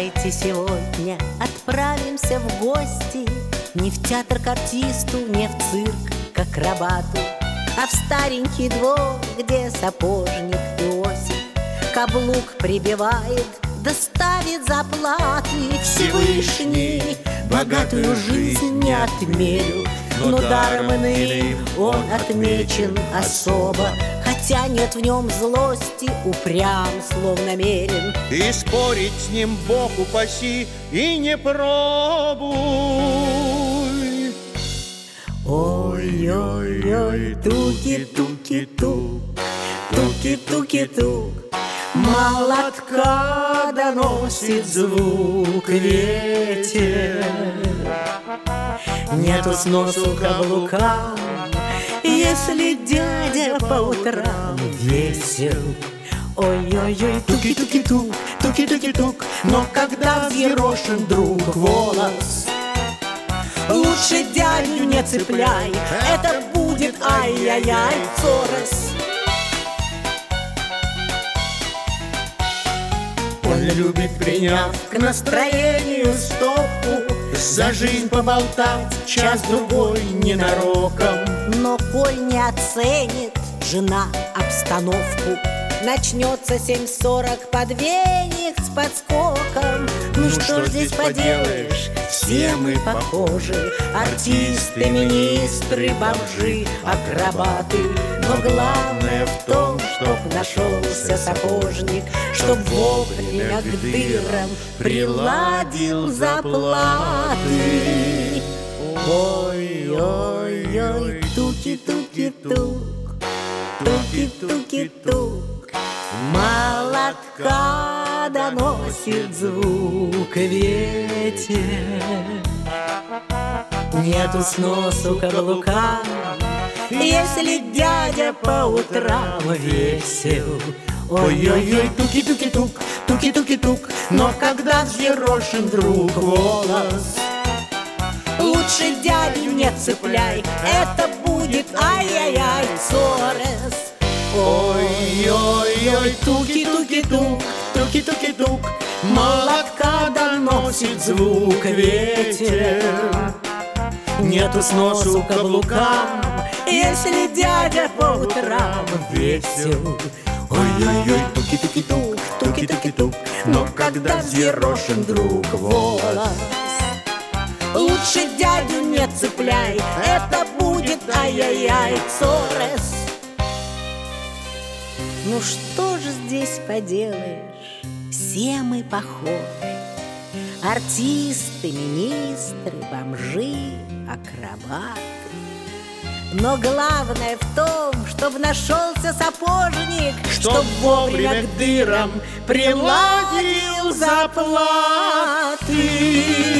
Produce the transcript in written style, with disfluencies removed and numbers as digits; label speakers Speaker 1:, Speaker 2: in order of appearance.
Speaker 1: Давайте сегодня отправимся в гости не в театр к артисту, не в цирк к акробату, а в старенький двор, где сапожник Иосиф каблук прибивает, да ставит заплаты. Всевышний богатую жизнь не отмерил, но даром иным он отмечен особо. Хотя нет в нем злости, упрям, словно намерен.
Speaker 2: И спорить с ним Бог упаси, и не пробуй.
Speaker 1: Ой-ой-ой, туки-туки-тук, туки-туки-тук, молотка доносит звук ветер. Нету сносу каблукам, если дядя по утрам весел. Ой-ой-ой, туки-туки-тук, туки-туки-тук, но когда взъерошен друг волос, лучше дядю не цепляй, это будет ай-яй-яй, цорос.
Speaker 2: Он любит, приняв к настроению стопку, за жизнь поболтать час-другой ненароком.
Speaker 1: Но коль не оценит жена обстановку, начнется 7:40 подвенек с подскоком. Ну что ж здесь поделаешь, все мы похожи, артисты, министры, бомжи, акробаты. Но главное в том, чтоб нашелся сапожник, чтоб вовремя к дырам приладил заплаты. Ой-ой-ой, туки-туки-тук, туки-туки-тук, молотка доносит звук ветер. Нету сносу каблукам, если дядя по утрам весел. Ой-ой-ой, туки-туки-тук, туки-туки-тук, но когда взъерошен друг волос, лучше дядю не цепляй, это будет ай-яй-яй, цорос.
Speaker 2: Ой-ой-ой,
Speaker 1: туки-туки-тук, туки-туки-тук, молотка доносит звук ветер. Нету сносу каблукам, если дядя по утрам весел. Ой-ой-ой, туки-туки-тук, туки-туки-тук, но когда взъерошен друг волос, лучше дядю не цепляй, это будет ай-яй-яй, цорос. Ну что же здесь поделаешь, все мы похожи, артисты, министры, бомжи, акробаты. Но главное в том, чтоб нашелся сапожник, чтоб вовремя к дырам приладил заплаты.